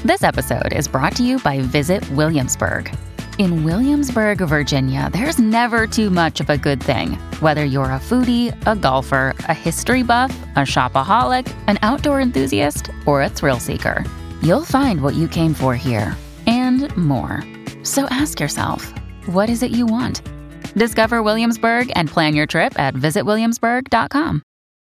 This episode is brought to you by Visit Williamsburg. In Williamsburg, Virginia, there's never too much of a good thing. Whether you're a foodie, a golfer, a history buff, a shopaholic, an outdoor enthusiast, or a thrill seeker, you'll find what you came for here and more. So ask yourself, what is it you want? Discover Williamsburg and plan your trip at visitwilliamsburg.com.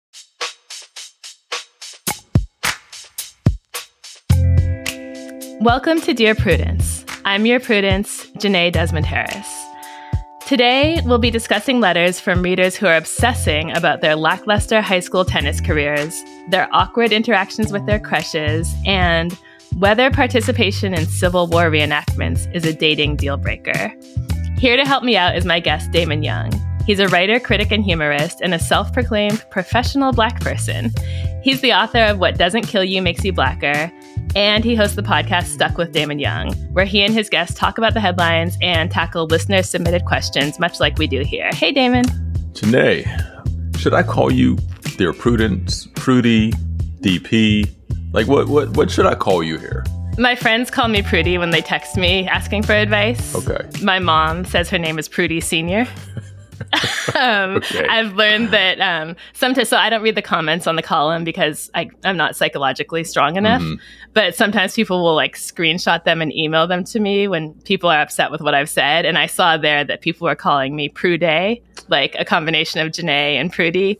Welcome to Dear Prudence. I'm your Prudence, Janae Desmond Harris. Today, we'll be discussing letters from readers who are obsessing about their lackluster high school tennis careers, their awkward interactions with their crushes, and whether participation in Civil War reenactments is a dating deal breaker. Here to help me out is my guest, Damon Young. He's a writer, critic, and humorist, and a self-proclaimed professional Black person. He's the author of What Doesn't Kill You Makes You Blacker, and he hosts the podcast Stuck with Damon Young, where he and his guests talk about the headlines and tackle listener-submitted questions, much like we do here. Hey, Damon. Janae, should I call you Dear Prudence, Prudy, DP? Like, what should I call you here? My friends call me Prudy when they text me asking for advice. Okay. My mom says her name is Prudy Senior. Okay. I've learned that sometimes, so I don't read the comments on the column because I'm not psychologically strong enough, but sometimes people will like screenshot them and email them to me when people are upset with what I've said. And I saw there that people were calling me Prude, like a combination of Janae and Prudy,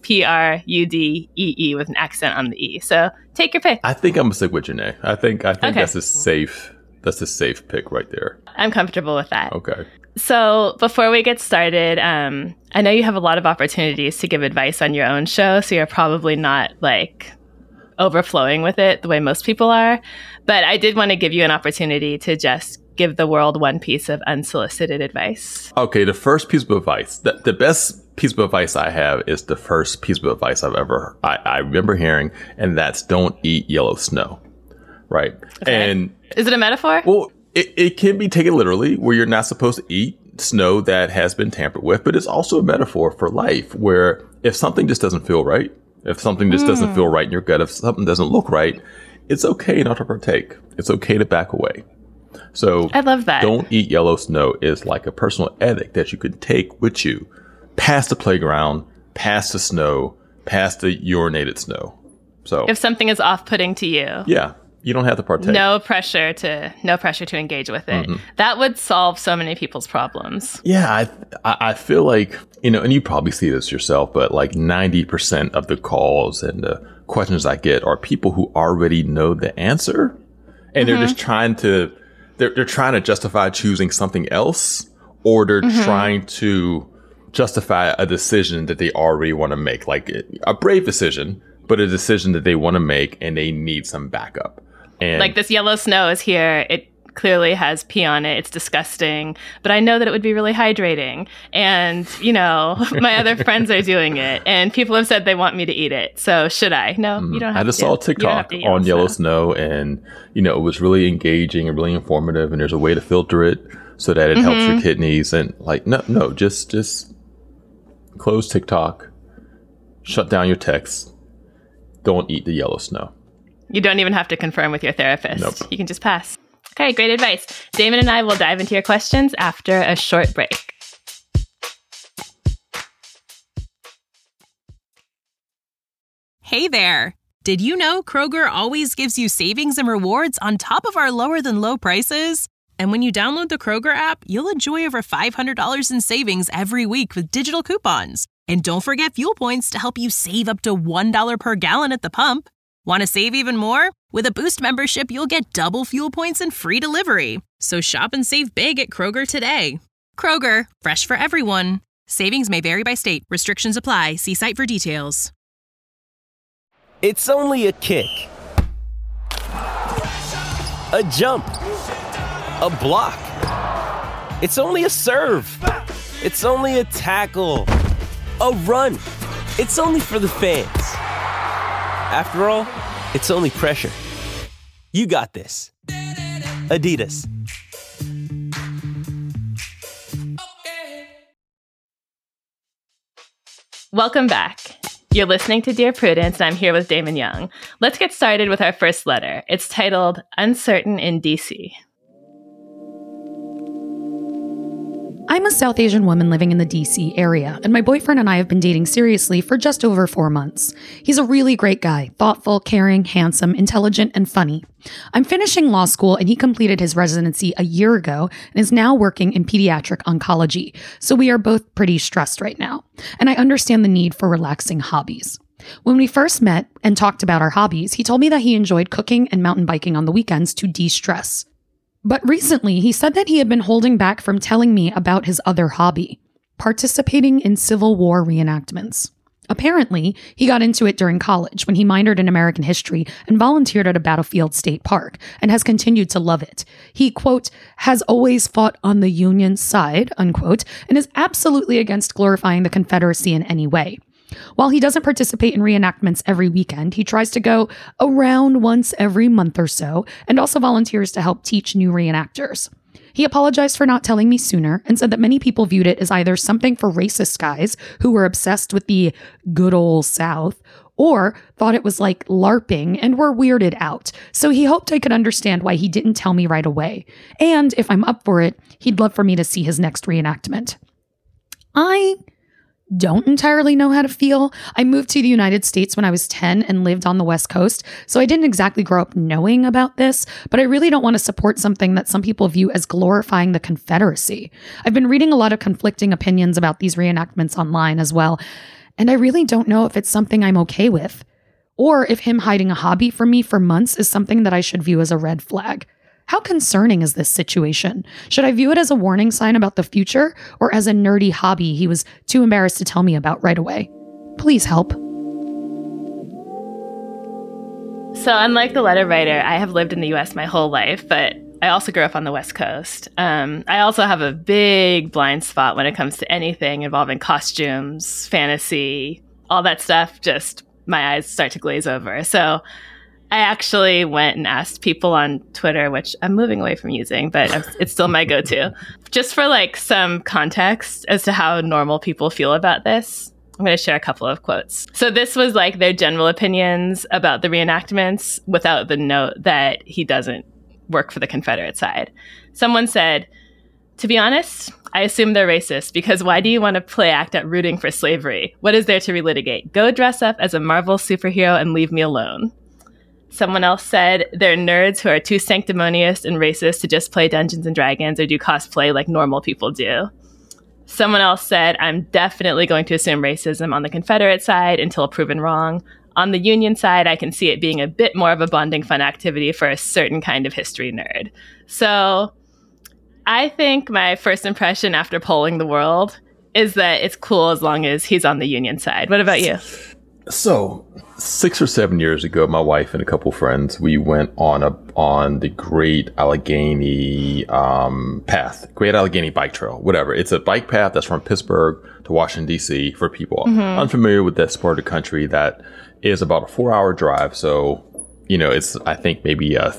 Prudee with an accent on the E. So take your pick. I think I'm gonna stick with Janae. I think Okay. that's a safe pick right there. I'm comfortable with that. Okay. So before we get started, I know you have a lot of opportunities to give advice on your own show, so you're probably not like overflowing with it the way most people are. But I did want to give you an opportunity to just give the world one piece of unsolicited advice. Okay, the first piece of advice, the best piece of advice I have is the first piece of advice I remember hearing, and that's don't eat yellow snow, right? Okay. And is it a metaphor? well, it can be taken literally, where you're not supposed to eat snow that has been tampered with, but it's also a metaphor for life, where if something just doesn't feel right, if something just doesn't feel right in your gut, if something doesn't look right, it's okay not to partake. It's okay to back away. So I love that. Don't eat yellow snow is like a personal edict that you can take with you past the playground, past the snow, past the urinated snow. So If something is off-putting to you. yeah. You don't have to partake. No pressure to engage with it. That would solve so many people's problems. Yeah, I feel like, and you probably see this yourself, but like 90% of the calls and the questions I get are people who already know the answer, and they're just trying to justify choosing something else, or they're trying to justify a decision that they already want to make, like a brave decision, but a decision that they want to make and they need some backup. And Like this yellow snow is here. It clearly has pee on it. It's disgusting. But I know that it would be really hydrating. And, my other friends are doing it. And people have said they want me to eat it. So should I? No, you don't have to. I just saw a TikTok on yellow snow, and, it was really engaging and really informative. And there's a way to filter it so that it helps your kidneys. And like, no, just close TikTok, shut down your texts. Don't eat the yellow snow. You don't even have to confirm with your therapist. Nope. You can just pass. Okay, great advice. Damon and I will dive into your questions after a short break. Hey there. Did you know Kroger always gives you savings and rewards on top of our lower than low prices? And when you download the Kroger app, you'll enjoy over $500 in savings every week with digital coupons. And don't forget fuel points to help you save up to $1 per gallon at the pump. Want to save even more? With a Boost membership, you'll get double fuel points and free delivery. So shop and save big at Kroger today. Kroger, fresh for everyone. Savings may vary by state. Restrictions apply. See site for details. It's only a kick, a jump, a block. It's only a serve. It's only a tackle, a run. It's only for the fans. After all, it's only pressure. You got this. Adidas. Welcome back. You're listening to Dear Prudence, and I'm here with Damon Young. Let's get started with our first letter. It's titled Uncertain in DC. I'm a South Asian woman living in the DC area, and my boyfriend and I have been dating seriously for just over 4 months. He's a really great guy, thoughtful, caring, handsome, intelligent, and funny. I'm finishing law school, and he completed his residency a year ago and is now working in pediatric oncology, so we are both pretty stressed right now. And I understand the need for relaxing hobbies. When we first met and talked about our hobbies, he told me that he enjoyed cooking and mountain biking on the weekends to de-stress. But recently, he said that he had been holding back from telling me about his other hobby, participating in Civil War reenactments. Apparently, he got into it during college when he minored in American history and volunteered at a battlefield state park and has continued to love it. He, quote, has always fought on the Union side, unquote, and is absolutely against glorifying the Confederacy in any way. While he doesn't participate in reenactments every weekend, he tries to go around once every month or so and also volunteers to help teach new reenactors. He apologized for not telling me sooner and said that many people viewed it as either something for racist guys who were obsessed with the good old South or thought it was like LARPing and were weirded out. So he hoped I could understand why he didn't tell me right away. And if I'm up for it, he'd love for me to see his next reenactment. I don't entirely know how to feel. I moved to the United States when I was 10 and lived on the West Coast, so I didn't exactly grow up knowing about this, but I really don't want to support something that some people view as glorifying the Confederacy. I've been reading a lot of conflicting opinions about these reenactments online as well, and I really don't know if it's something I'm okay with, or if him hiding a hobby from me for months is something that I should view as a red flag. How concerning is this situation? Should I view it as a warning sign about the future or as a nerdy hobby he was too embarrassed to tell me about right away? Please help. So unlike the letter writer, I have lived in the U.S. my whole life, but I also grew up on the West Coast. I also have a big blind spot when it comes to anything involving costumes, fantasy, all that stuff. Just my eyes start to glaze over. So I actually went and asked people on Twitter, which I'm moving away from using, but it's still my go-to, just for like some context as to how normal people feel about this. I'm going to share a couple of quotes. So this was like their general opinions about the reenactments without the note that he doesn't work for the Confederate side. Someone said, "To be honest, I assume they're racist because why do you want to play act at rooting for slavery? What is there to relitigate? Go dress up as a Marvel superhero and leave me alone." Someone else said, "They're nerds who are too sanctimonious and racist to just play Dungeons and Dragons or do cosplay like normal people do." Someone else said, "I'm definitely going to assume racism on the Confederate side until proven wrong. On the Union side, I can see it being a bit more of a bonding fun activity for a certain kind of history nerd." So I think my first impression after polling the world is that it's cool as long as he's on the Union side. What about you? So 6 or 7 years ago, my wife and a couple friends, we went on the Great Allegheny path, Great Allegheny Bike Trail, whatever. It's a bike path that's from Pittsburgh to Washington, D.C. for people unfamiliar with that part of the country. That is about a 4-hour drive. So, it's, I think, maybe a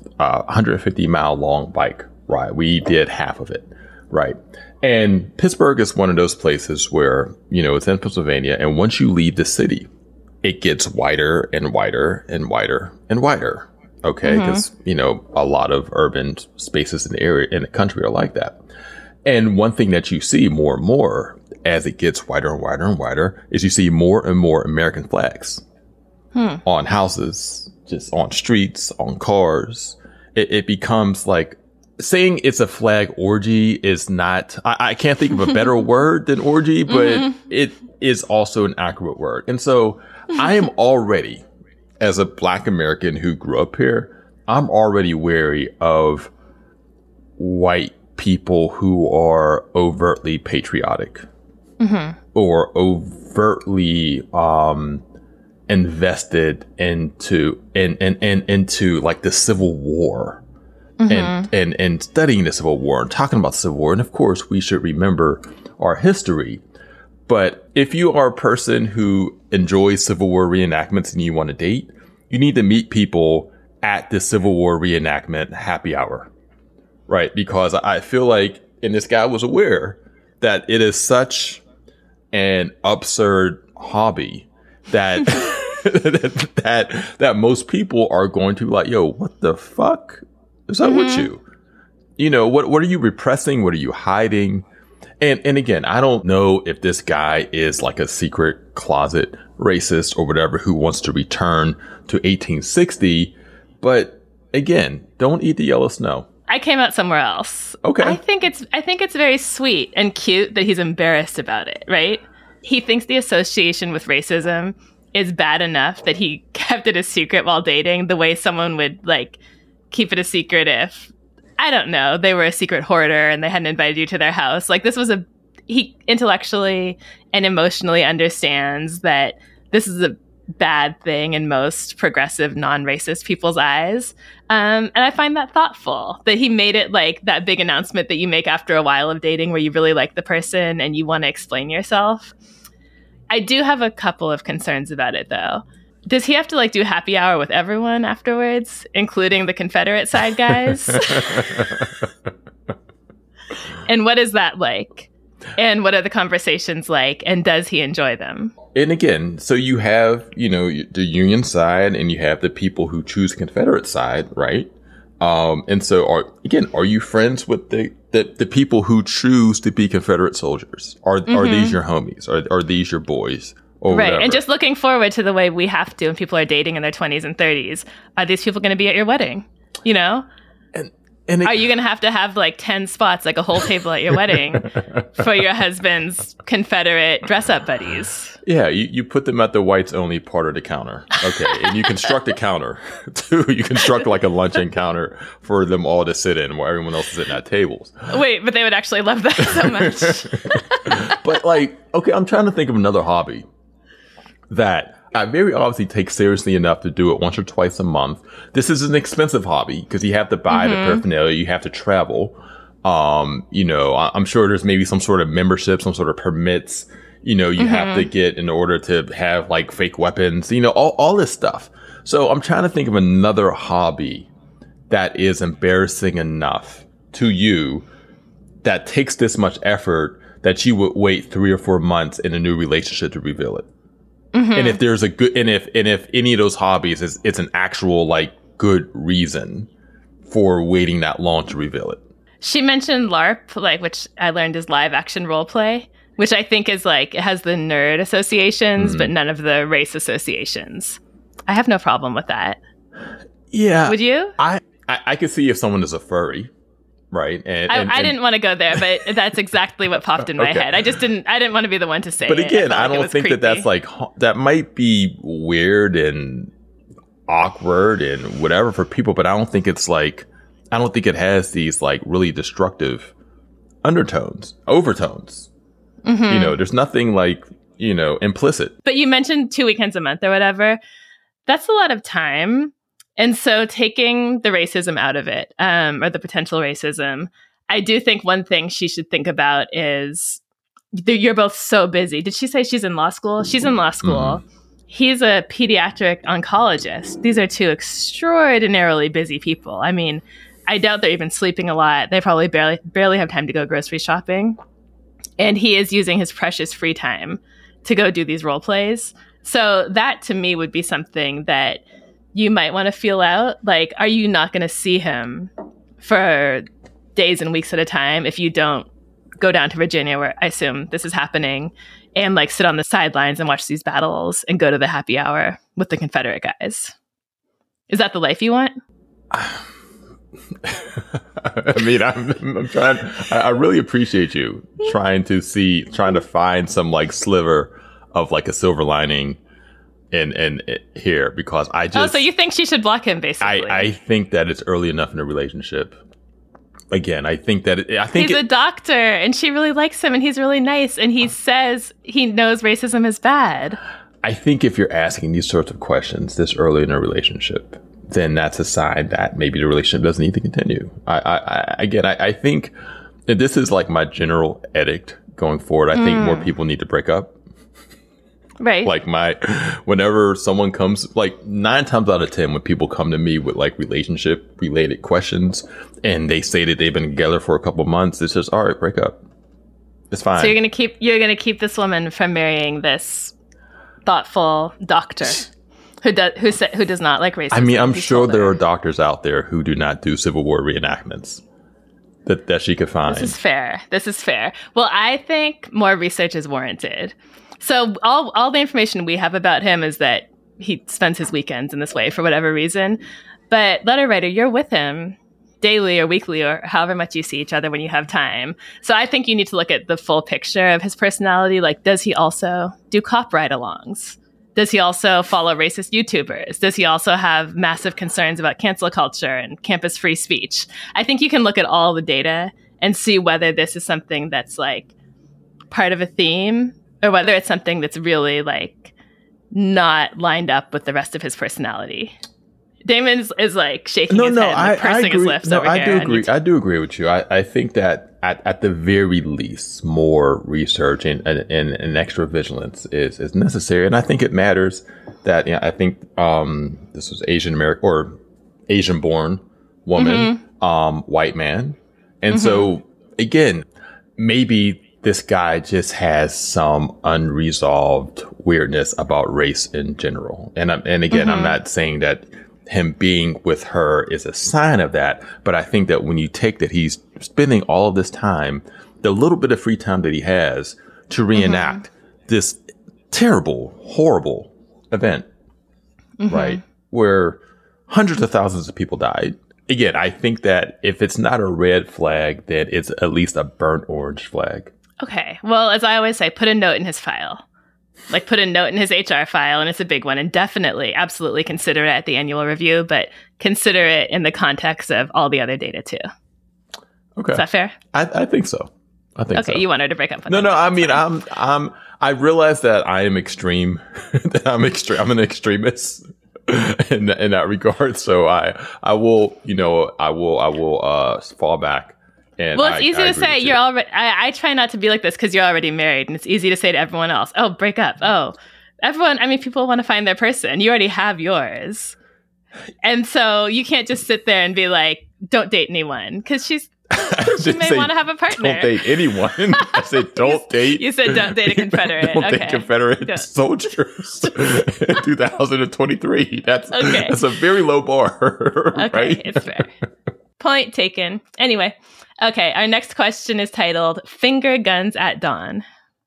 150-mile long bike ride. We did half of it, right? And Pittsburgh is one of those places where, it's in Pennsylvania. And once you leave the city, it gets wider and wider and wider and wider. Okay. Because, a lot of urban spaces in the area, in the country are like that. And one thing that you see more and more as it gets wider and wider and wider is you see more and more American flags on houses, just on streets, on cars. It becomes like, saying it's a flag orgy is not, I can't think of a better word than orgy, but it is also an accurate word. And so I am already, as a Black American who grew up here, I'm already wary of white people who are overtly patriotic or overtly invested into like the Civil War. And studying the Civil War and talking about the Civil War. And of course, we should remember our history. But if you are a person who enjoys Civil War reenactments and you want to date, you need to meet people at the Civil War reenactment happy hour, right? Because I feel like, and this guy was aware that it is such an absurd hobby that that most people are going to like, yo, what the fuck is up with you? You know, what are you repressing? What are you hiding? And again, I don't know if this guy is like a secret closet racist or whatever who wants to return to 1860. But again, don't eat the yellow snow. I came out somewhere else. Okay. I think it's very sweet and cute that he's embarrassed about it, right? He thinks the association with racism is bad enough that he kept it a secret while dating, the way someone would like keep it a secret if, I don't know, they were a secret hoarder and they hadn't invited you to their house. Like he intellectually and emotionally understands that this is a bad thing in most progressive non-racist people's eyes. And I find that thoughtful that he made it like that big announcement that you make after a while of dating where you really like the person and you want to explain yourself. I do have a couple of concerns about it though. Does he have to like do happy hour with everyone afterwards, including the Confederate side guys? And what is that like? And what are the conversations like? And does he enjoy them? And again, so you have, you know, the Union side and you have the people who choose Confederate side, right? And so are you friends with the people who choose to be Confederate soldiers? Are these your homies? Are these your boys? Or right. whatever? And just looking forward to the way we have to when people are dating in their 20s and 30s. Are these people going to be at your wedding? You know? And are you going to have like 10 spots, like a whole table at your wedding for your husband's Confederate dress-up buddies? Yeah, you put them at the whites only part of the counter. Okay, and you construct a counter, too. You construct like a luncheon counter for them all to sit in while everyone else is sitting at tables. Wait, but they would actually love that so much. But like, okay, I'm trying to think of another hobby that I very obviously take seriously enough to do it once or twice a month. This is an expensive hobby because you have to buy the paraphernalia, you have to travel. You know, I'm sure there's maybe some sort of membership, some sort of permits, you know, you have to get in order to have like fake weapons, you know, all this stuff. So I'm trying to think of another hobby that is embarrassing enough to you that takes this much effort that you would wait 3 or 4 months in a new relationship to reveal it. And if there's a good, and if any of those hobbies it's an actual like good reason for waiting that long to reveal it. She mentioned LARP, like, which I learned is live action role play, which I think is like, it has the nerd associations, but none of the race associations. I have no problem with that. Yeah. Would you? I could see if someone is a furry. Right. And I didn't want to go there, but that's exactly what popped in my head. I didn't want to be the one to say it. But again, I don't think creepy. that's like, that might be weird and awkward and whatever for people, but I don't think it's like, I don't think it has these like really destructive overtones. You know, there's nothing like, you know, implicit. But you mentioned 2 weekends a month or whatever. That's a lot of time. And so taking the racism out of it, or the potential racism, I do think one thing she should think about is you're both so busy. Did she say she's in law school? She's in law school. He's a pediatric oncologist. These are 2 extraordinarily busy people. I mean, I doubt they're even sleeping a lot. They probably barely have time to go grocery shopping. And he is using his precious free time to go do these role plays. So that to me would be something that you might want to feel out. Like, are you not going to see him for days and weeks at a time if you don't go down to Virginia, where I assume this is happening, and like sit on the sidelines and watch these battles and go to the happy hour with the Confederate guys? Is that the life you want? I mean, I'm trying. I really appreciate you trying to find some like sliver of like a silver lining in here, because I just. Oh, so you think she should block him, basically? I think that it's early enough in a relationship. Again, I think that he's a doctor and she really likes him and he's really nice and he says he knows racism is bad. I think if you're asking these sorts of questions this early in a relationship, then that's a sign that maybe the relationship doesn't need to continue. I think that this is like my general edict going forward. I think more people need to break up. Right. Like whenever someone comes, like 9 times out of 10, when people come to me with like relationship related questions and they say that they've been together for a couple months, it's just, all right, break up. It's fine. So you're gonna keep this woman from marrying this thoughtful doctor who does not like racism. I mean, I'm He sure told there her. are doctors out there who do not do Civil War reenactments that she could find. This is fair. Well, I think more research is warranted. So all the information we have about him is that he spends his weekends in this way for whatever reason. But letter writer, you're with him daily or weekly or however much you see each other when you have time. So I think you need to look at the full picture of his personality. Like, does he also do cop ride-alongs? Does he also follow racist YouTubers? Does he also have massive concerns about cancel culture and campus free speech? I think you can look at all the data and see whether this is something that's like part of a theme or whether it's something that's really like not lined up with the rest of his personality. Damon is like shaking his head, like pursing his lips over here. I do agree with you. I think that at the very least, more research and extra vigilance is necessary. And I think it matters that, I think this was Asian American or Asian born woman, white man. And so, again, maybe this guy just has some unresolved weirdness about race in general. And again, I'm not saying that him being with her is a sign of that. But I think that when you take that he's spending all of this time, the little bit of free time that he has to reenact this terrible, horrible event, right? Where hundreds of thousands of people died. Again, I think that if it's not a red flag, then it's at least a burnt orange flag. Okay. Well, as I always say, put a note in his file. Like, put a note in his HR file, and it's a big one. And definitely, absolutely consider it at the annual review, but consider it in the context of all the other data, too. Okay. Is that fair? I think so. Okay, you want her to break up with No, him. no, I mean, I realize that I am extreme. That I'm an extremist in that regard. So I will fall back. And well, it's easy to say you're already. I try not to be like this because you're already married, and it's easy to say to everyone else, "Oh, break up." Oh, everyone. I mean, people want to find their person. You already have yours, and so you can't just sit there and be like, "Don't date anyone," because she may want to have a partner. Don't date anyone. I said, "Don't date." You said, "Don't date a Confederate." Don't date Confederate soldiers in 2023. That's a very low bar. Okay, right? It's fair. Point taken. Anyway. Okay, our next question is titled Finger Guns at Dawn.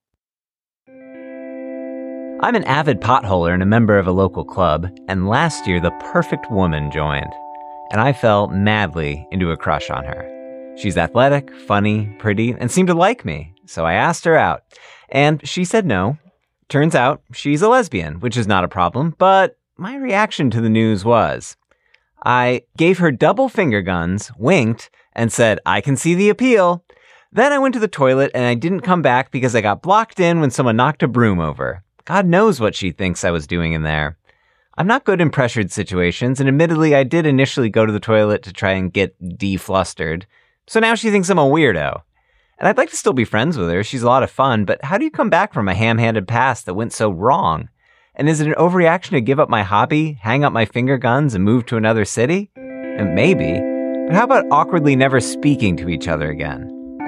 I'm an avid potholer and a member of a local club, and last year the perfect woman joined, and I fell madly into a crush on her. She's athletic, funny, pretty, and seemed to like me, so I asked her out, and she said no. Turns out she's a lesbian, which is not a problem, but my reaction to the news was, I gave her double finger guns, winked, and said, I can see the appeal. Then I went to the toilet and I didn't come back because I got blocked in when someone knocked a broom over. God knows what she thinks I was doing in there. I'm not good in pressured situations, and admittedly I did initially go to the toilet to try and get deflustered. So now she thinks I'm a weirdo. And I'd like to still be friends with her. She's a lot of fun, but how do you come back from a ham-handed past that went so wrong? And is it an overreaction to give up my hobby, hang up my finger guns, and move to another city? And maybe. But how about awkwardly never speaking to each other again?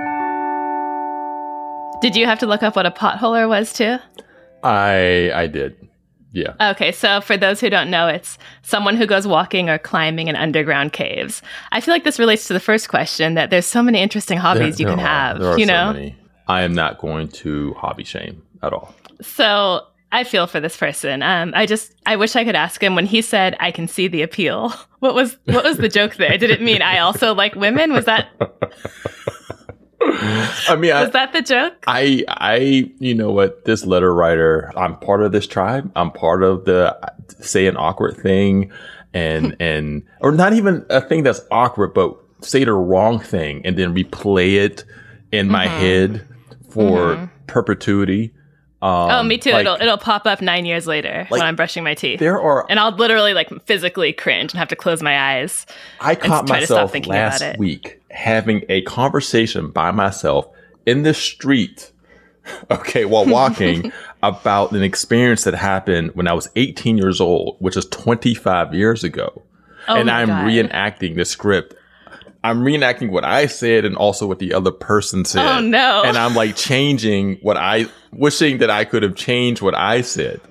Did you have to look up what a potholer was too? I did. Yeah. Okay, so for those who don't know, it's someone who goes walking or climbing in underground caves. I feel like this relates to the first question, that there's so many interesting hobbies you can have. There are you know? so many. I am not going to hobby shame at all. So I feel for this person. I wish I could ask him when he said, I can see the appeal. What was the joke there? Did it mean I also like women? Was that... I mean, was that the joke? You know what? This letter writer, I'm part of this tribe. I'm part of the say an awkward thing and or not even a thing that's awkward, but say the wrong thing and then replay it in my head for perpetuity. Me too. Like, it'll pop up 9 years later when I'm brushing my teeth. And I'll literally like physically cringe and have to close my eyes. I caught myself last week having a conversation by myself in the street, while walking about an experience that happened when I was 18 years old, which is 25 years ago. And I'm reenacting the script. I'm reenacting what I said and also what the other person said. Oh, no. And I'm like changing wishing that I could have changed what I said.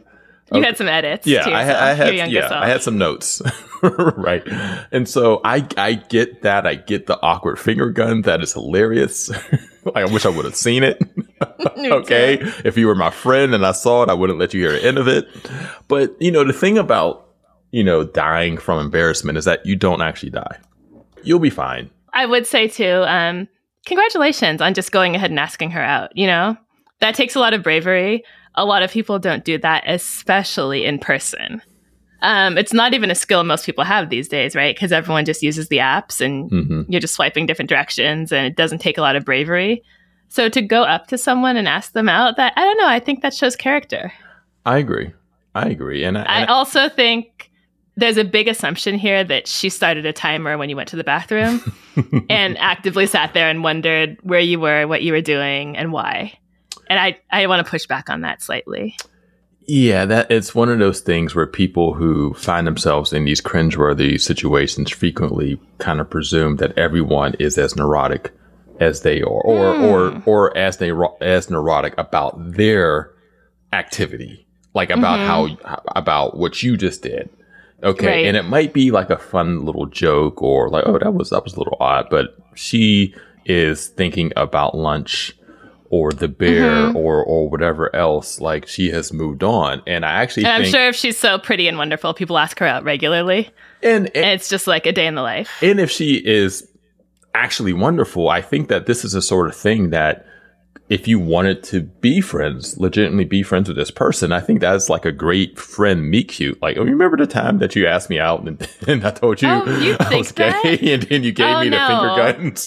You had some edits. Yeah, to I had some notes. Right. And so I get that. I get the awkward finger gun. That is hilarious. I wish I would have seen it. Okay. Too. If you were my friend and I saw it, I wouldn't let you hear the end of it. But, the thing about, dying from embarrassment is that you don't actually die. You'll be fine. I would say too, congratulations on just going ahead and asking her out. That takes a lot of bravery. A lot of people don't do that, especially in person. It's not even a skill most people have these days, right? Because everyone just uses the apps and you're just swiping different directions and it doesn't take a lot of bravery. So to go up to someone and ask them out, I don't know, I think that shows character. I agree. And I also think there's a big assumption here that she started a timer when you went to the bathroom and actively sat there and wondered where you were, what you were doing, and why. And I want to push back on that slightly. Yeah, it's one of those things where people who find themselves in these cringeworthy situations frequently kind of presume that everyone is as neurotic as they are, or as neurotic about their activity, like about about what you just did. Okay, right. And it might be like a fun little joke, or like, oh, that was a little odd, but she is thinking about lunch or the bear or whatever else. Like, she has moved on. And I actually think, I'm sure if she's so pretty and wonderful, people ask her out regularly. And it's just like a day in the life. And if she is actually wonderful, I think that this is a sort of thing that if you wanted to be friends, legitimately be friends with this person, I think that's like a great friend meet cute. Like, oh, you remember the time that you asked me out and I told you, you I was gay and then you gave me the finger guns?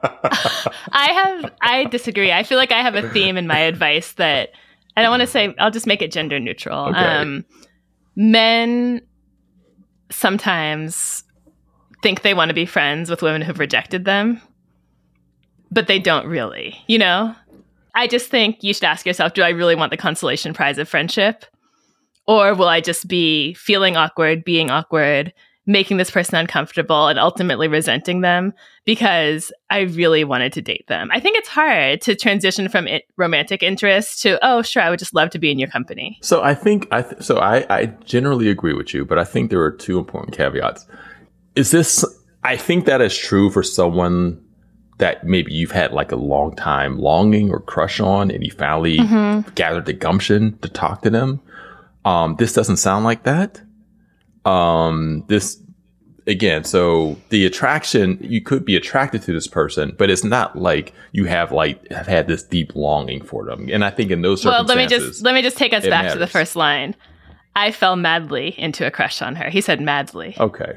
I disagree. I feel like I have a theme in my advice that I don't want to say, I'll just make it gender neutral. Okay. Men sometimes think they want to be friends with women who've rejected them, but they don't really, I just think you should ask yourself, do I really want the consolation prize of friendship? Or will I just be feeling awkward, being awkward, making this person uncomfortable, and ultimately resenting them because I really wanted to date them? I think it's hard to transition from romantic interest to, oh, sure, I would just love to be in your company. So I think, I generally agree with you, but I think there are two important caveats. I think that is true for someone that maybe you've had like a long time longing or crush on, and you finally gathered the gumption to talk to them. This doesn't sound like that. So the attraction, you could be attracted to this person, but it's not like you have had this deep longing for them. And I think in those circumstances, let me just take us back to the first line. I fell madly into a crush on her. He said madly. Okay.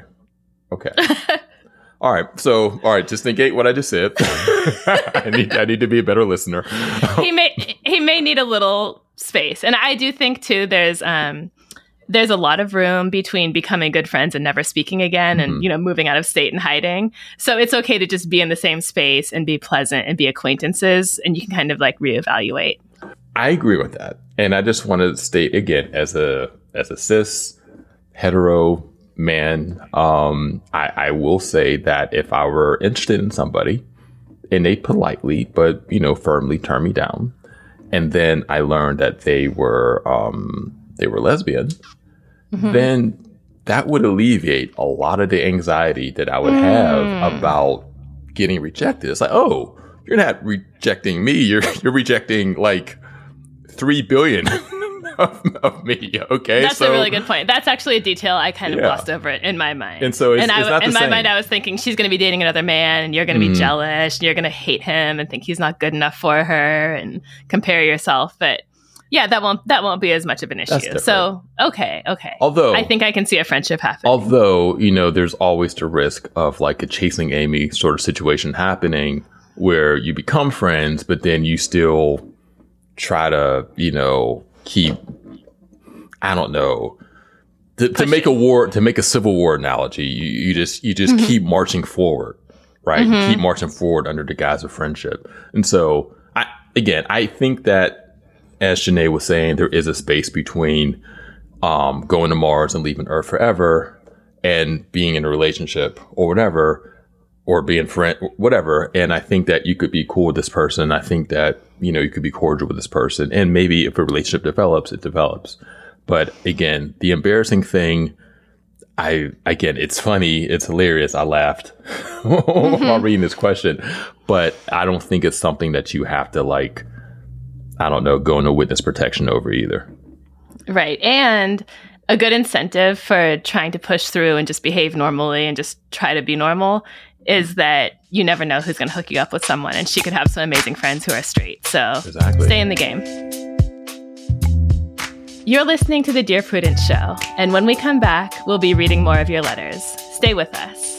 All right. Just negate what I just said. I need to be a better listener. He may need a little space. And I do think too, there's a lot of room between becoming good friends and never speaking again and, moving out of state and hiding. So it's okay to just be in the same space and be pleasant and be acquaintances, and you can kind of like reevaluate. I agree with that. And I just want to state again, as a cis hetero man, I will say that if I were interested in somebody and they politely but firmly turned me down, and then I learned that they were lesbian, then that would alleviate a lot of the anxiety that I would have about getting rejected. It's like, oh, you're not rejecting me, you're rejecting like 3 billion of me. Okay, that's a really good point. That's actually a detail I kind of glossed over it in my mind. And so in my mind, I was thinking she's going to be dating another man, and you're going to be jealous, and you're going to hate him, and think he's not good enough for her, and compare yourself. But yeah, that won't be as much of an issue. So okay. Although I think I can see a friendship happening. Although there's always the risk of like a Chasing Amy sort of situation happening, where you become friends, but then you still try to keep, I don't know, to make a Civil War analogy, you just keep marching forward, right? You keep marching forward under the guise of friendship. And so I think that, as Janae was saying, there is a space between going to Mars and leaving Earth forever and being in a relationship or whatever, or being friend, whatever. And I think that you could be cool with this person. I think that, you could be cordial with this person. And maybe if a relationship develops, it develops. But again, the embarrassing thing, it's funny, it's hilarious. I laughed while reading this question, but I don't think it's something that you have to go into witness protection over either. Right. And a good incentive for trying to push through and just behave normally and just try to be normal is that you never know who's going to hook you up with someone. And she could have some amazing friends who are straight. So Stay in the game. You're listening to the Dear Prudence Show. And when we come back, we'll be reading more of your letters. Stay with us.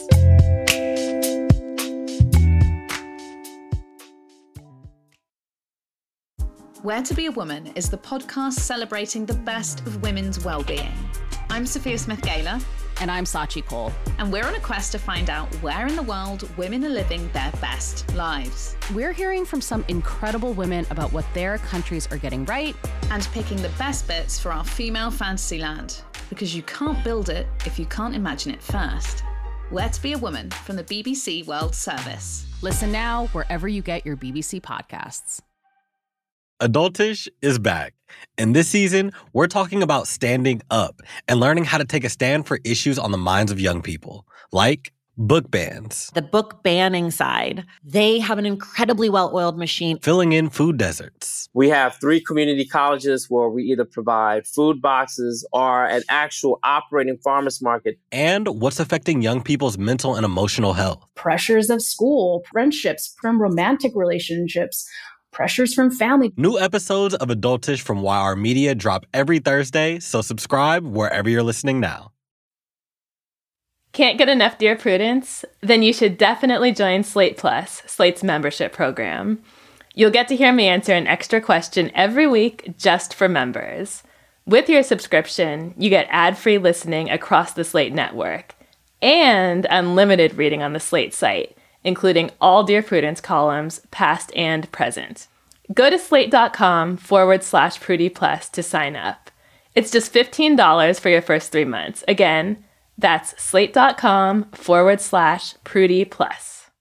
Where to Be a Woman is the podcast celebrating the best of women's well-being. I'm Sophia Smith-Gaylor. And I'm Sachi Cole. And we're on a quest to find out where in the world women are living their best lives. We're hearing from some incredible women about what their countries are getting right. And picking the best bits for our female fantasy land. Because you can't build it if you can't imagine it first. Where to Be a Woman from the BBC World Service. Listen now wherever you get your BBC podcasts. Adultish is back. And this season, we're talking about standing up and learning how to take a stand for issues on the minds of young people, like book bans. The book banning side, they have an incredibly well-oiled machine. Filling in food deserts. We have 3 community colleges where we either provide food boxes or an actual operating farmers market. And what's affecting young people's mental and emotional health. Pressures of school, friendships, from romantic relationships, pressures from family. New episodes of Adultish from YR Media drop every Thursday, so subscribe wherever you're listening now. Can't get enough Dear Prudence? Then you should definitely join Slate Plus, Slate's membership program. You'll get to hear me answer an extra question every week just for members. With your subscription, you get ad-free listening across the Slate network and unlimited reading on the Slate site, including all Dear Prudence columns, past and present. Go to slate.com/Prudie Plus to sign up. It's just $15 for your first 3 months. Again, that's slate.com/Prudie Plus.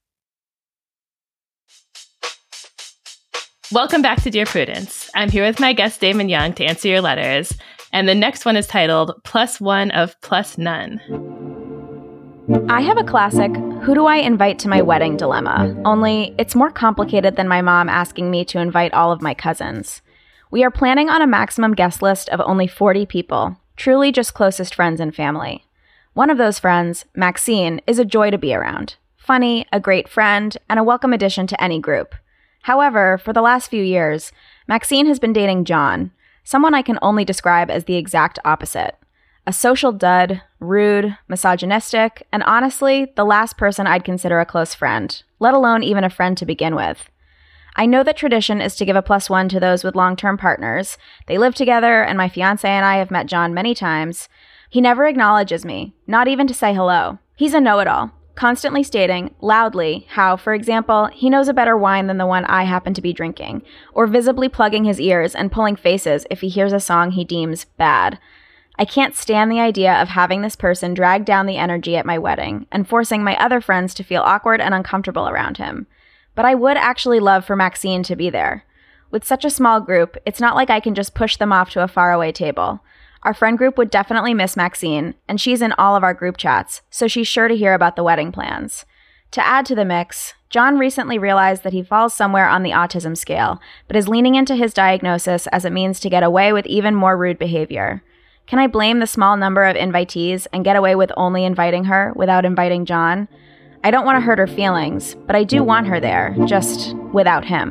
Welcome back to Dear Prudence. I'm here with my guest Damon Young to answer your letters, and the next one is titled Plus One of Plus None. I have a classic, who do I invite to my wedding dilemma, only it's more complicated than my mom asking me to invite all of my cousins. We are planning on a maximum guest list of only 40 people, truly just closest friends and family. One of those friends, Maxine, is a joy to be around. Funny, a great friend, and a welcome addition to any group. However, for the last few years, Maxine has been dating John, someone I can only describe as the exact opposite. A social dud, rude, misogynistic, and honestly, the last person I'd consider a close friend, let alone even a friend to begin with. I know that tradition is to give a +1 to those with long-term partners. They live together, and my fiancé and I have met John many times. He never acknowledges me, not even to say hello. He's a know-it-all, constantly stating, loudly, how, for example, he knows a better wine than the one I happen to be drinking, or visibly plugging his ears and pulling faces if he hears a song he deems bad. I can't stand the idea of having this person drag down the energy at my wedding and forcing my other friends to feel awkward and uncomfortable around him. But I would actually love for Maxine to be there. With such a small group, it's not like I can just push them off to a faraway table. Our friend group would definitely miss Maxine, and she's in all of our group chats, so she's sure to hear about the wedding plans. To add to the mix, John recently realized that he falls somewhere on the autism scale, but is leaning into his diagnosis as a means to get away with even more rude behavior. Can I blame the small number of invitees and get away with only inviting her without inviting John? I don't want to hurt her feelings, but I do want her there, just without him.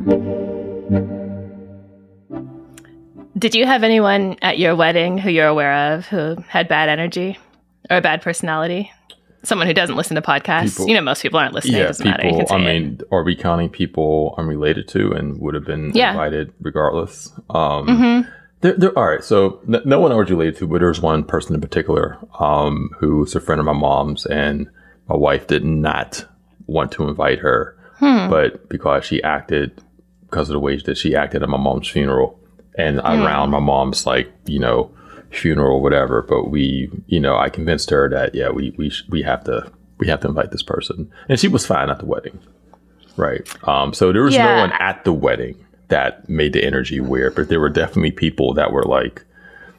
Did you have anyone at your wedding who you're aware of who had bad energy or a bad personality? Someone who doesn't listen to podcasts? Most people aren't listening. Yeah, it doesn't matter. Are we counting people I'm related to and would have been invited regardless? All right, so no one I was related to, but there's one person in particular who's a friend of my mom's, and my wife did not want to invite her, but because of the way that she acted at my mom's funeral and around my mom's funeral, whatever. But I convinced her that we have to invite this person, and she was fine at the wedding, right? So there was no one at the wedding that made the energy weird, but there were definitely people that were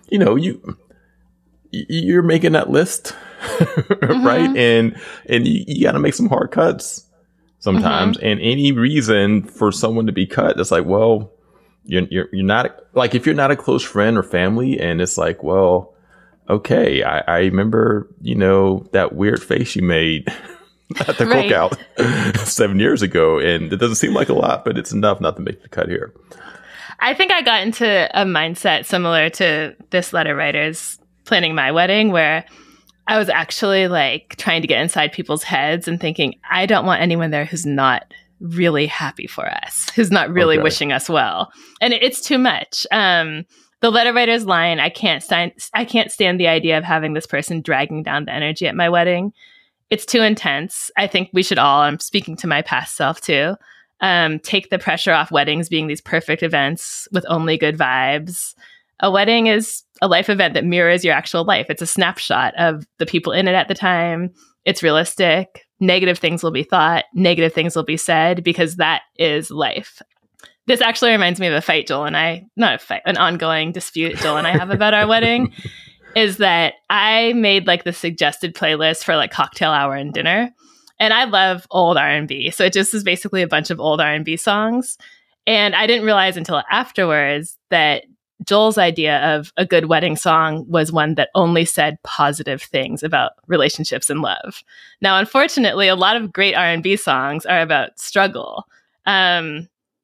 you're making that list, right? And you got to make some hard cuts sometimes. And any reason for someone to be cut, it's like, well, you're not, like, if you're not a close friend or family, and it's like, well, okay, I remember, that weird face you made at the cookout 7 years ago, and it doesn't seem like a lot, but it's enough not to make the cut here. I think I got into a mindset similar to this letter writer's planning my wedding, where I was actually like trying to get inside people's heads and thinking, I don't want anyone there who's not really happy for us, who's not really wishing us well. And it's too much. The letter writer's line, I can't stand the idea of having this person dragging down the energy at my wedding. It's too intense. I think we should all, I'm speaking to my past self too, take the pressure off weddings being these perfect events with only good vibes. A wedding is a life event that mirrors your actual life. It's a snapshot of the people in it at the time. It's realistic. Negative things will be thought. Negative things will be said, because that is life. This actually reminds me of a fight Joel and I, not a fight, an ongoing dispute Joel and I have about our wedding, is that I made like the suggested playlist for like cocktail hour and dinner. And I love old R&B. So it just is basically a bunch of old R&B songs. And I didn't realize until afterwards that Joel's idea of a good wedding song was one that only said positive things about relationships and love. Now, unfortunately, a lot of great R&B songs are about struggle. Where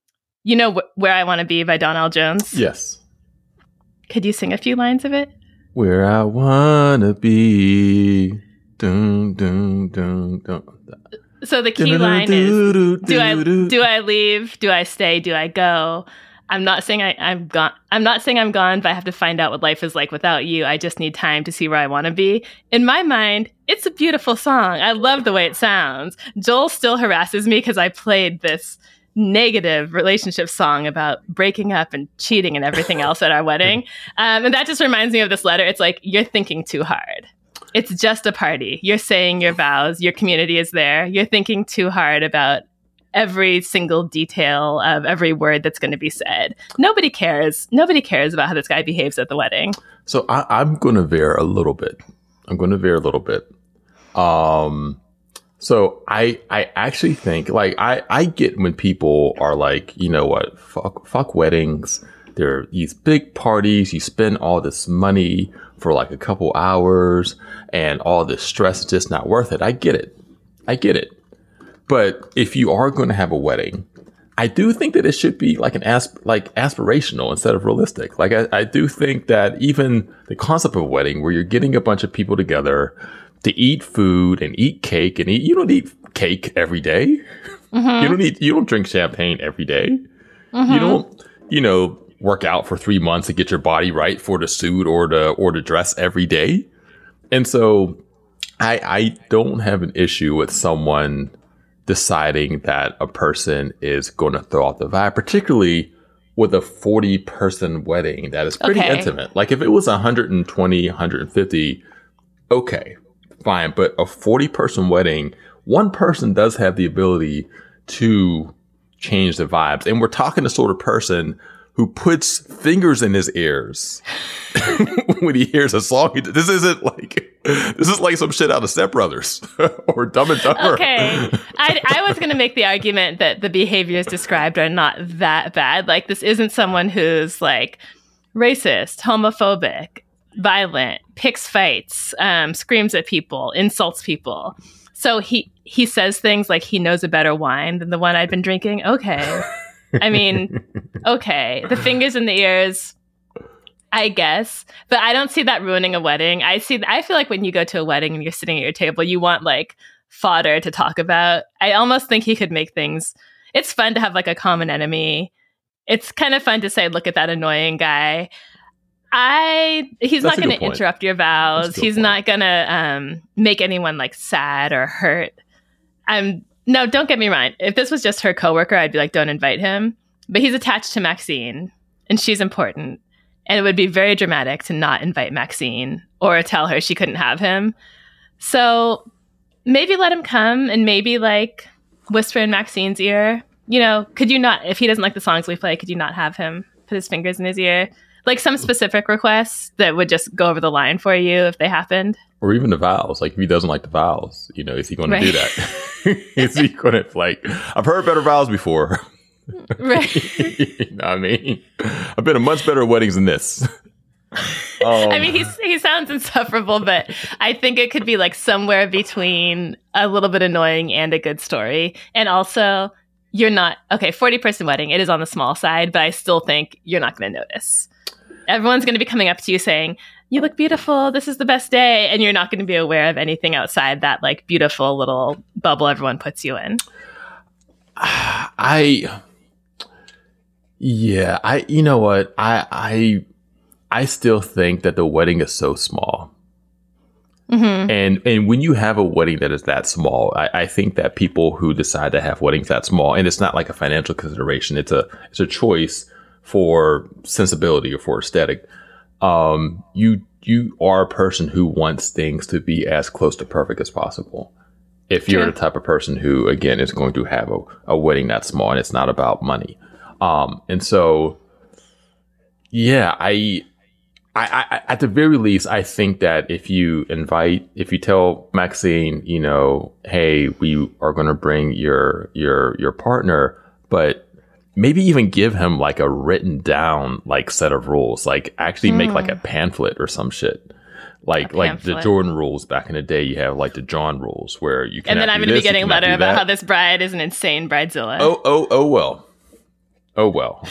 I Want to Be by Donell Jones? Yes. Could you sing a few lines of it? Where I wanna be. Dun, dun, dun, dun. So the key line is, do I leave? Do I stay? Do I go? I'm not saying I'm gone. I'm not saying I'm gone, but I have to find out what life is like without you. I just need time to see where I want to be. In my mind, it's a beautiful song. I love the way it sounds. Joel still harasses me because I played this negative relationship song about breaking up and cheating and everything else at our wedding. And that just reminds me of this letter. It's like, you're thinking too hard. It's just a party. You're saying your vows. Your community is there. You're thinking too hard about every single detail of every word that's going to be said. Nobody cares. Nobody cares about how this guy behaves at the wedding. So I'm going to veer a little bit. So I actually think, like, I get when people are like, you know what, fuck weddings. They're these big parties. You spend all this money for like a couple hours and all this stress is just not worth it. I get it. But if you are going to have a wedding, I do think that it should be like aspirational instead of realistic. Like I do think that even the concept of a wedding where you're getting a bunch of people together to eat food and eat cake and you don't eat cake every day. Mm-hmm. You don't drink champagne every day. Mm-hmm. You don't, work out for 3 months to get your body right for the suit or the dress every day. And so I don't have an issue with someone deciding that a person is going to throw off the vibe, particularly with a 40-person wedding that is pretty intimate. Like if it was 120, 150, okay, fine. But a 40-person wedding, one person does have the ability to change the vibes. And we're talking the sort of person who puts fingers in his ears when he hears a song. This is like some shit out of Step Brothers or Dumb and Dumber. Okay. I was going to make the argument that the behaviors described are not that bad. Like this isn't someone who's like racist, homophobic, violent, picks fights, screams at people, insults people. So he says things like he knows a better wine than the one I've been drinking. Okay. I mean, okay, the fingers in the ears, I guess, but I don't see that ruining a wedding. I feel like when you go to a wedding and you're sitting at your table, you want like fodder to talk about. I almost think he could make things, it's fun to have like a common enemy. It's kind of fun to say, look at that annoying guy. He's not going to interrupt your vows. He's not going to make anyone like sad or hurt. No, don't get me wrong. If this was just her coworker, I'd be like, don't invite him. But he's attached to Maxine, and she's important. And it would be very dramatic to not invite Maxine or tell her she couldn't have him. So maybe let him come and maybe like whisper in Maxine's ear. You know, could you not, if he doesn't like the songs we play, could you not have him put his fingers in his ear? Like some specific requests that would just go over the line for you if they happened? Or even the vows. Like, if he doesn't like the vows, is he going to do that? Is he going to, I've heard better vows before. Right. You know what I mean? I've been to much better weddings than this. I mean, he sounds insufferable, but I think it could be like somewhere between a little bit annoying and a good story. And also, you're not, 40-person wedding, it is on the small side, but I still think you're not going to notice. Everyone's going to be coming up to you saying, you look beautiful, this is the best day, and you're not going to be aware of anything outside that like beautiful little bubble everyone puts you in. You know what? I still think that the wedding is so small. Mm-hmm. And when you have a wedding that is that small, I think that people who decide to have weddings that small, and it's not like a financial consideration, it's a choice for sensibility or for aesthetic. You are a person who wants things to be as close to perfect as possible. If you're the type of person who, again, is going to have a wedding that small and it's not about money. And so, yeah, I at the very least, I think that if you tell Maxine, hey, we are going to bring your partner, but maybe even give him like a written down like set of rules, like actually make like a pamphlet or some shit. Like the Jordan rules back in the day, you have like the John rules where you can. And then I'm going to be getting a letter about how this bride is an insane bridezilla. Oh well.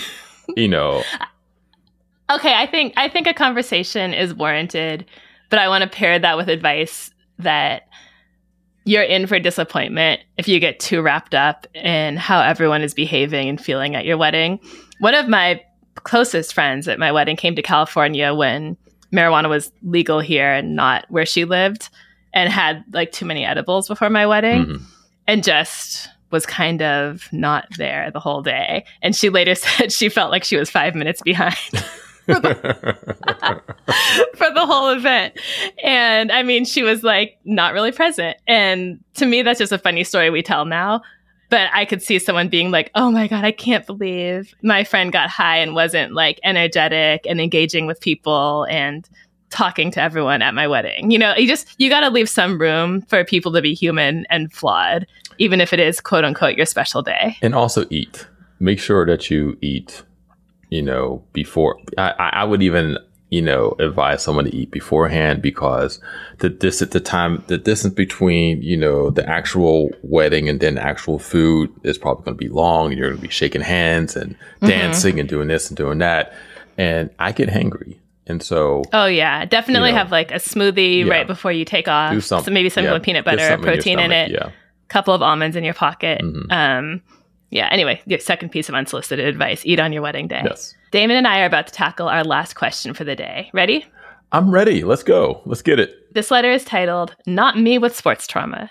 Okay, I think a conversation is warranted, but I want to pair that with advice that you're in for disappointment if you get too wrapped up in how everyone is behaving and feeling at your wedding. One of my closest friends at my wedding came to California when marijuana was legal here and not where she lived, and had like too many edibles before my wedding, and just was kind of not there the whole day. And she later said she felt like she was 5 minutes behind for the whole event. And I mean, she was like not really present. And to me, that's just a funny story we tell now. But I could see someone being like, oh my God, I can't believe my friend got high and wasn't like energetic and engaging with people and talking to everyone at my wedding. You got to leave some room for people to be human and flawed, even if it is quote unquote your special day. And also eat. Make sure that you eat, before. I would even, advise someone to eat beforehand, because the distance between, the actual wedding and then actual food is probably going to be long. And you're going to be shaking hands and dancing and doing this and doing that. And I get hangry. And so, oh yeah, definitely have like a smoothie right before you take off. So maybe something with peanut butter or protein in it. Yeah. Couple of almonds in your pocket. Anyway, your second piece of unsolicited advice: eat on your wedding day. Yes. Damon and I are about to tackle our last question for the day. Ready? I'm ready. Let's go. Let's get it. This letter is titled "Not Me with Sports Trauma."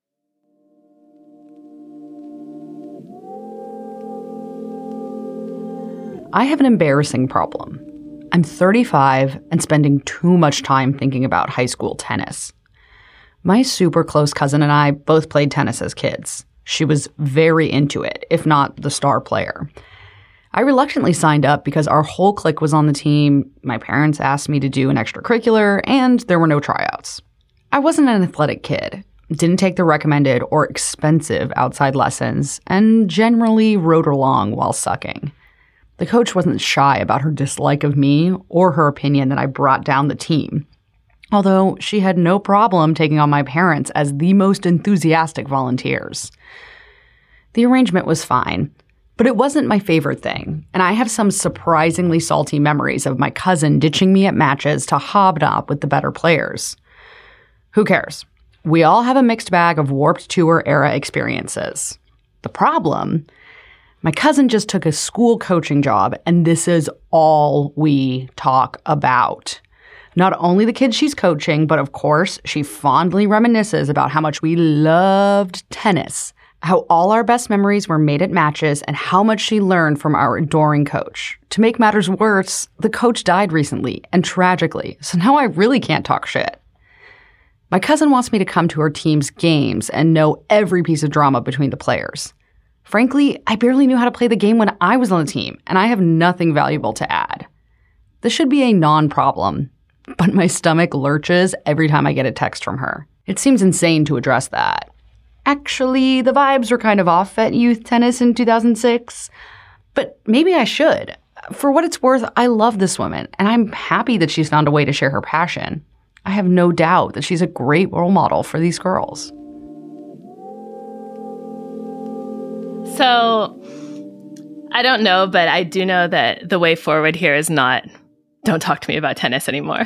I have an embarrassing problem. I'm 35 and spending too much time thinking about high school tennis. My super close cousin and I both played tennis as kids. She was very into it, if not the star player. I reluctantly signed up because our whole clique was on the team, my parents asked me to do an extracurricular, and there were no tryouts. I wasn't an athletic kid, didn't take the recommended or expensive outside lessons, and generally rode along while sucking. The coach wasn't shy about her dislike of me or her opinion that I brought down the team, although she had no problem taking on my parents as the most enthusiastic volunteers. The arrangement was fine, but it wasn't my favorite thing, and I have some surprisingly salty memories of my cousin ditching me at matches to hobnob with the better players. Who cares? We all have a mixed bag of Warped Tour era experiences. The problem: my cousin just took a school coaching job, and this is all we talk about. Not only the kids she's coaching, but of course, she fondly reminisces about how much we loved tennis, how all our best memories were made at matches, and how much she learned from our adoring coach. To make matters worse, the coach died recently, and tragically, so now I really can't talk shit. My cousin wants me to come to her team's games and know every piece of drama between the players. Frankly, I barely knew how to play the game when I was on the team, and I have nothing valuable to add. This should be a non-problem, but my stomach lurches every time I get a text from her. It seems insane to address that. Actually, the vibes were kind of off at youth tennis in 2006, but maybe I should. For what it's worth, I love this woman, and I'm happy that she's found a way to share her passion. I have no doubt that she's a great role model for these girls. So, I don't know, but I do know that the way forward here is not, don't talk to me about tennis anymore.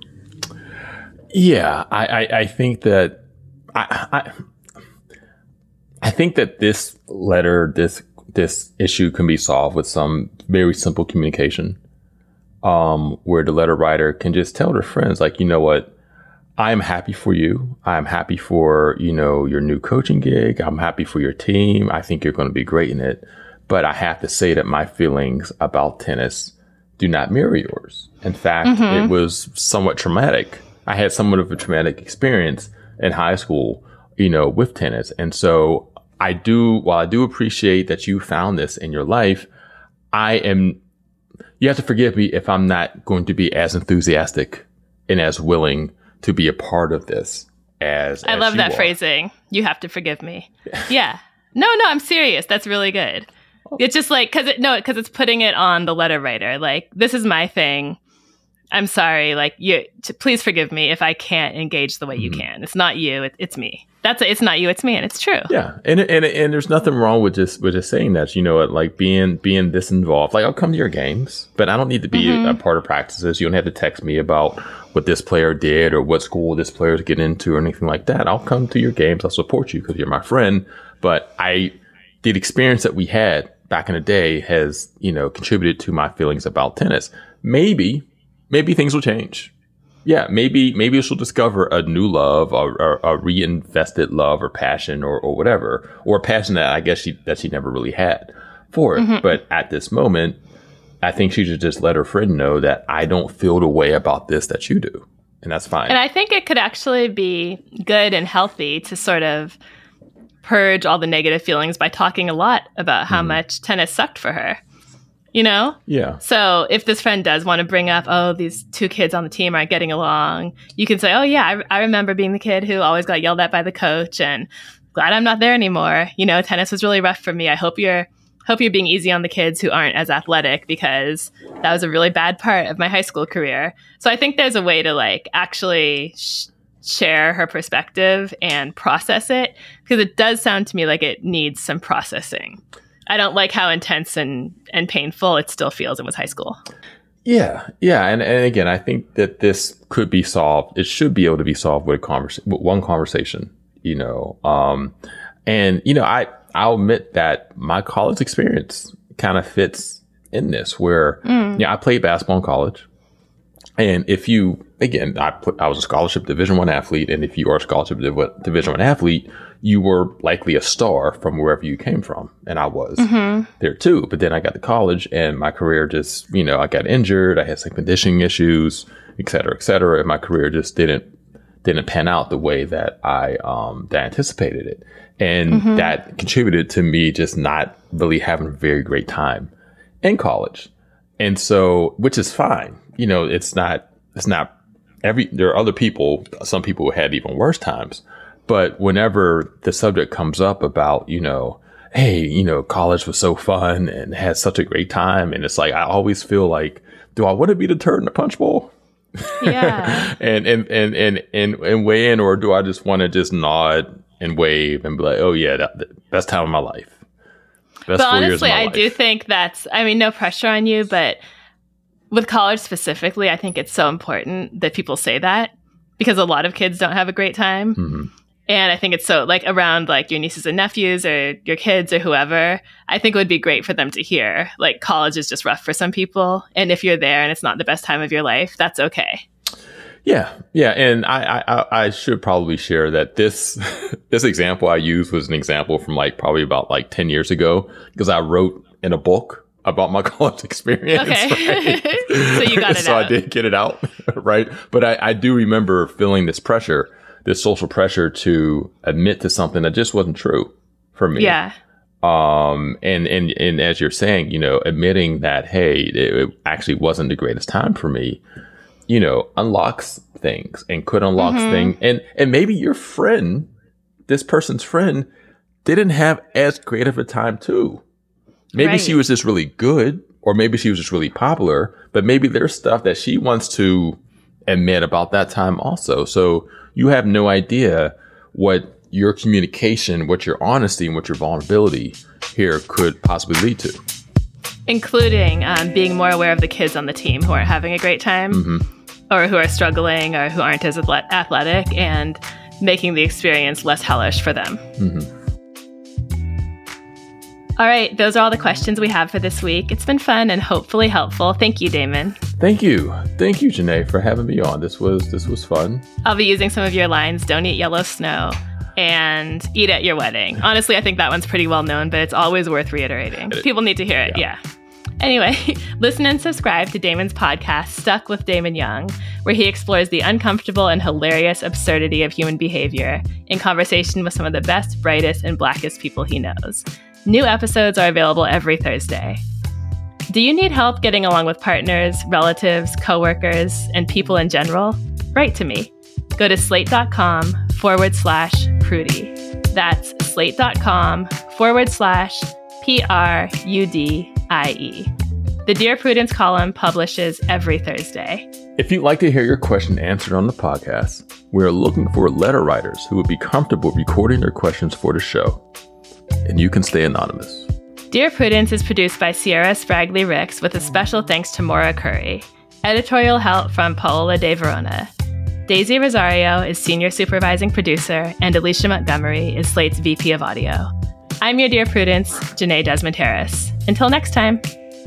Yeah, I think that I think that this letter, this issue can be solved with some very simple communication, where the letter writer can just tell their friends, like, you know what, I'm happy for you. I'm happy for, your new coaching gig. I'm happy for your team. I think you're going to be great in it. But I have to say that my feelings about tennis do not mirror yours. In fact, it was somewhat traumatic. I had somewhat of a traumatic experience in high school, with tennis. And so while I do appreciate that you found this in your life, you have to forgive me if I'm not going to be as enthusiastic and as willing to be a part of this as I love that are. Phrasing. You have to forgive me. Yeah. No, I'm serious. That's really good. It's just like, because it's putting it on the letter writer. Like, this is my thing. I'm sorry. Like, please forgive me if I can't engage the way you can. It's not you. It's me. It's not you. It's me, and it's true. Yeah, and there's nothing wrong with just saying that. Like being this involved. Like, I'll come to your games, but I don't need to be a part of practices. You don't have to text me about what this player did or what school this player is getting into or anything like that. I'll come to your games. I'll support you because you're my friend. But the experience that we had back in the day has, contributed to my feelings about tennis. Maybe things will change. Yeah, maybe she'll discover a new love or a reinvested love or passion or whatever, or a passion that I guess she never really had for it. But at this moment, I think she should just let her friend know that I don't feel the way about this that you do. And that's fine. And I think it could actually be good and healthy to sort of purge all the negative feelings by talking a lot about how much tennis sucked for her. Yeah. So if this friend does want to bring up, oh, these two kids on the team aren't getting along, you can say, oh, yeah, I remember being the kid who always got yelled at by the coach and glad I'm not there anymore. Tennis was really rough for me. I hope you're being easy on the kids who aren't as athletic because that was a really bad part of my high school career. So I think there's a way to actually share her perspective and process it, because it does sound to me like it needs some processing. I don't like how intense and painful it still feels. It was high school. Yeah. And again, I think that this could be solved. It should be able to be solved with one conversation, and, I'll admit that my college experience kind of fits in this where, I played basketball in college. And I was a scholarship Division I athlete. And if you are a scholarship Division I athlete, you were likely a star from wherever you came from. And I was there too. But then I got to college and my career just, I got injured. I had some conditioning issues, et cetera. And my career just didn't pan out the way that I anticipated it. And that contributed to me just not really having a very great time in college. And so, which is fine. It's not there are other people, some people who had even worse times. But whenever the subject comes up about, hey, college was so fun and had such a great time. And it's like, I always feel like, do I want to be the turd in the punch bowl? Yeah. and weigh in, or do I just want to just nod and wave and be like, oh yeah, the best time of my life. But honestly, I do think no pressure on you, but with college specifically, I think it's so important that people say that, because a lot of kids don't have a great time. And I think it's so around your nieces and nephews or your kids or whoever, I think it would be great for them to hear college is just rough for some people. And if you're there and it's not the best time of your life, that's okay. Yeah. And I should probably share that this example I used was an example from probably about 10 years ago, because I wrote in a book about my college experience. Okay. Right? So you got it out. So I did get it out. Right. But I do remember feeling this pressure, this social pressure to admit to something that just wasn't true for me. Yeah. And as you're saying, admitting that, hey, it actually wasn't the greatest time for me, unlocks things and could unlock things. And maybe your friend, this person's friend, didn't have as great of a time too. Maybe she was just really good, or maybe she was just really popular, but maybe there's stuff that she wants to admit about that time also. So you have no idea what your communication, what your honesty, and what your vulnerability here could possibly lead to. Including being more aware of the kids on the team who aren't having a great time, or who are struggling, or who aren't as athletic, and making the experience less hellish for them. All right, those are all the questions we have for this week. It's been fun and hopefully helpful. Thank you, Damon. Thank you, Janae, for having me on. This was fun. I'll be using some of your lines. Don't eat yellow snow and eat at your wedding. Honestly, I think that one's pretty well known, but it's always worth reiterating. People need to hear it. Yeah. Anyway, listen and subscribe to Damon's podcast, Stuck with Damon Young, where he explores the uncomfortable and hilarious absurdity of human behavior in conversation with some of the best, brightest, and blackest people he knows. New episodes are available every Thursday. Do you need help getting along with partners, relatives, coworkers, and people in general? Write to me. Go to slate.com/Prudie. That's slate.com/PRUDIE. The Dear Prudence column publishes every Thursday. If you'd like to hear your question answered on the podcast, we're looking for letter writers who would be comfortable recording their questions for the show. And you can stay anonymous. Dear Prudence is produced by Sierra Spragley Ricks with a special thanks to Maura Curry. Editorial help from Paola De Verona. Daisy Rosario is senior supervising producer, and Alicia Montgomery is Slate's VP of audio. I'm your Dear Prudence, Janae Desmond Harris. Until next time.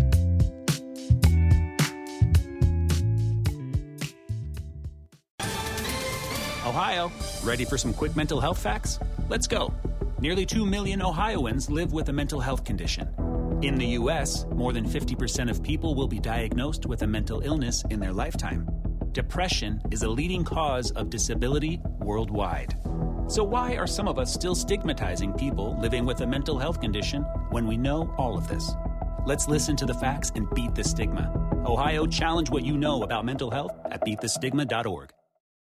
Ohio, ready for some quick mental health facts? Let's go. Nearly 2 million Ohioans live with a mental health condition. In the U.S., more than 50% of people will be diagnosed with a mental illness in their lifetime. Depression is a leading cause of disability worldwide. So why are some of us still stigmatizing people living with a mental health condition when we know all of this? Let's listen to the facts and beat the stigma. Ohio, challenge what you know about mental health at beatthestigma.org.